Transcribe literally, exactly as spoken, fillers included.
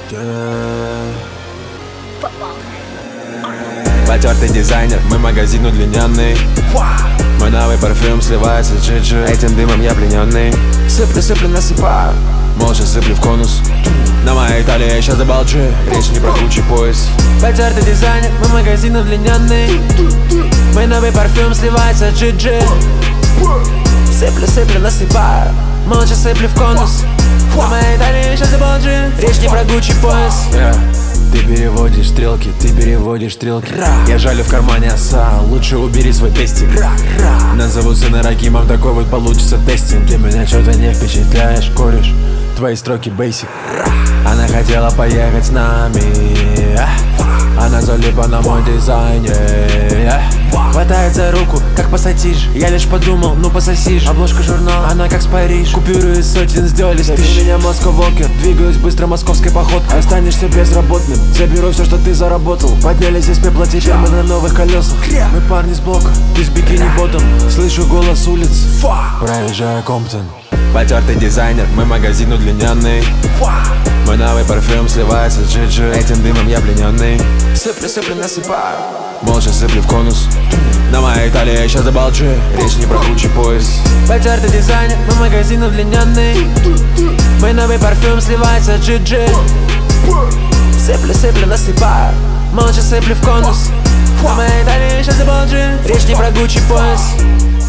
Потертый дизайнер, мой магазин удлиненный. Мой новый парфюм сливается с джи джи. Этим дымом я плененный. Сыплю, сыплю, насыпаю, молча сыплю в конус. На моей талии я сейчас заболчу. Речь не про Гуччи пояс. Потертый дизайнер, мой магазин удлиненный. Мой новый парфюм сливается с джи джи. Сыплю, сыплю, насыпаю, молча сыплю в конус. На моей талии сейчас заболчу. Речь не про Гуччи пояс. Yeah. Ты переводишь стрелки, ты переводишь стрелки. Я жалю в кармане оса, лучше убери свой тестик. Назову сына Ракимом, такой вот получится тестинг. Ты меня что-то не впечатляешь, кореш, твои строки basic. Она хотела поехать с нами, она залипла на мой дизайнер. Хватает за руку, как пассатиж. Я лишь подумал, ну пососишь. Обложка журнала, она как с Париж. Купюры из сотен сделали тысяч. Меня Москва Волкер, двигаюсь быстро московской походкой. Останешься безработным, заберу все, что ты заработал. Поднялись из пепла, теперь мы на новых колесах. Мы парни с блока, ты с бикини-ботом. Слышу голос улиц, проезжая Комптон. Потертый дизайнер, мой магазин удлиненный. Мой новый парфюм сливается с джи джи. Этим дымом я плененный. Сыплю, сыплю, насыпаю, молча сыплю в конус. На моей талии я сейчас заболчу. Речь не про Гуччи пояс. Потертый дизайнер, мой магазин удлиненный. Мой новый парфюм сливается с джи джи. Сыплю, сыплю, насыпаю, молча сыплю в конус. На моей талии я сейчас заболчу. Речь не про Гуччи пояс.